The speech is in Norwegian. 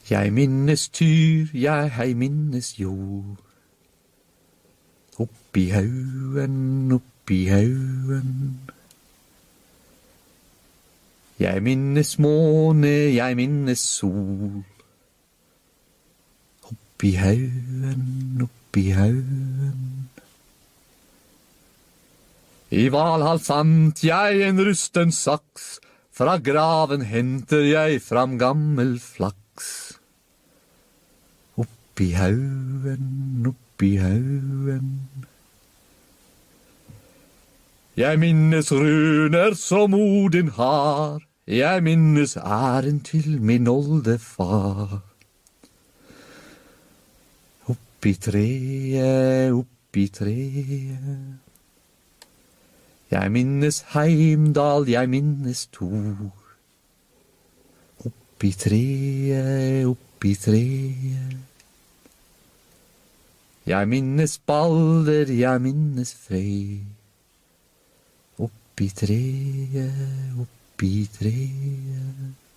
Jeg minnes tyr, jeg minnes jord. Oppi haugen, oppi haugen. Jeg minnes måne, jeg minnes sol. Oppi haugen, oppi haugen. I Valhall fant jeg en rusten saks, fra graven henter jeg fram gammel flaks. Oppi haugen, oppi haugen. Jeg minnes runer som Odin har, jeg minnes æren til min oldefar. Oppi treet, oppi treet. Jeg minnes Heimdal, jeg minnes Thor. Oppi treet, oppi treet. Jeg minnes Balder, jeg minnes Frey. Oppi treet, oppi treet.